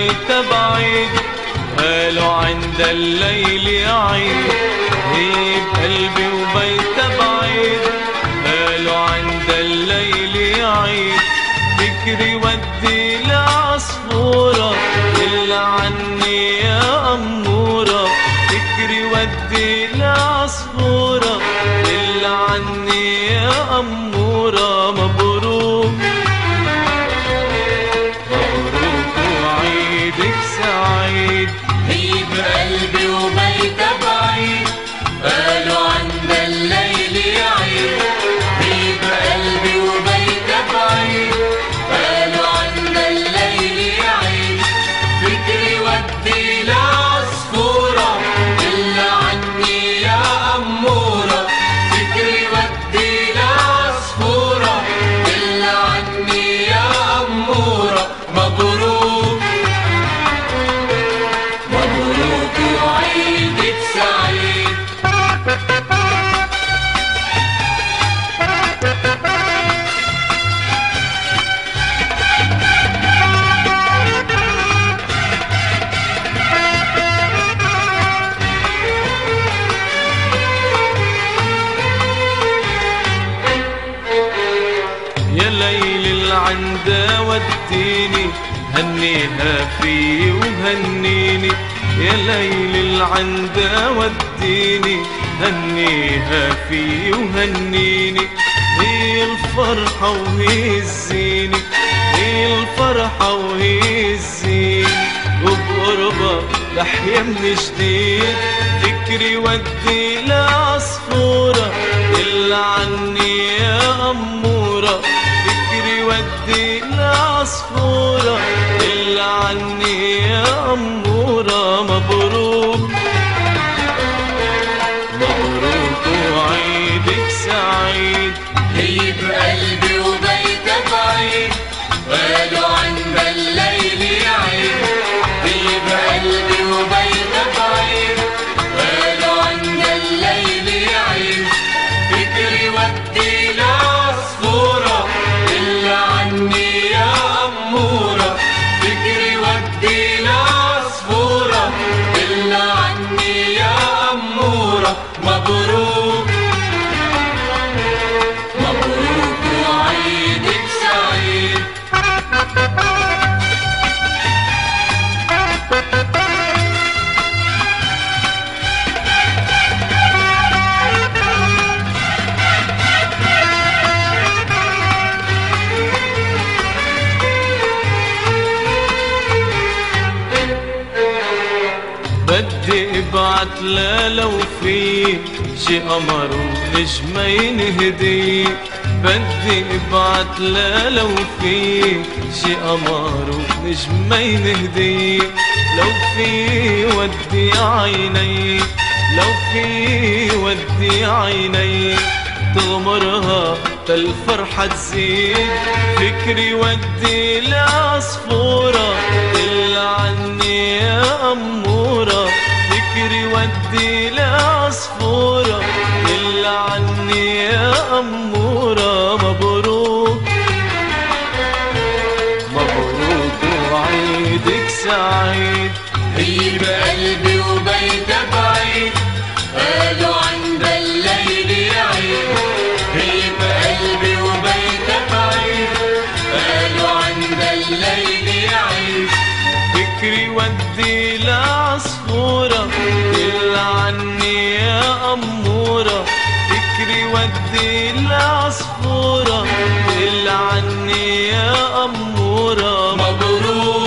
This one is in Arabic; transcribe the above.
وبيت بعيد، قالوا عند الليل عيد. هي بقلبي وبيت بعيد، قالوا عند الليل عيد. فكري ودي لعصفورة اللي عني يا أمورة. فكري ودي لعصفورة اللي عني يا أمورة. مبروك مبروك وعيدك سعيد. هي بقلبي وبيت بعيد، قالوا عند الليل عيد. هي بقلبي وبيت بعيد، قالوا عند الليل عيد. فكري ودي لعصفورة اللي عني يا أمورة. فكري ودي لعصفورة اللي عني يا أمورة. مبروك مبروك وعيدك سعيد. يا ليل العندا وديني، هنيها في وهنيني. يا ليل العندا وديني، هنيها في وهنيني. هي الفرحة وهي الزينة، هي الفرحة وهي الزينة. وبقربها لحيا من جديد. فكري ودي لعصفورة اللي عني يا أمورة. فكري ودي لعصفورة اللي عني يا أمورة. مبروك مبروك وعيدك سعيد. هي بقلبي وبيت بعيد، قالوا عند الليل عيد. هي بقلبي وبيت بعيد، قالوا عند الليل عيد. فكري ودي لعصفورة اللي عني يا أمورة. فكري ودي لعصفورة اللي عني يا أمورة. مبروك مبروك وعيدك سعيد. بدي ابعت لا لو في شي قمر ونجمين هدية. بدي ابعت لا لو في شي قمر ونجمين هدية. لو في ودي عيني، لو في ودي عيني. تغمرها تالفرحة تزيد. فكري ودي لعصفورة اللي عني يا أمورة. فكري ودي لعصفورة اللي عني يا أمورة. مبروك مبروك وعيدك سعيد. هي بقلبي وبيت بعيد، قالوا عند الليل عيد. هي بقلبي وبيت بعيد، قالوا عند الليل عيد. فكري ودي لعصفورة اللي عني يا أمورة. فكري ودي لعصفورة اللي عني يا أمورة. مبروك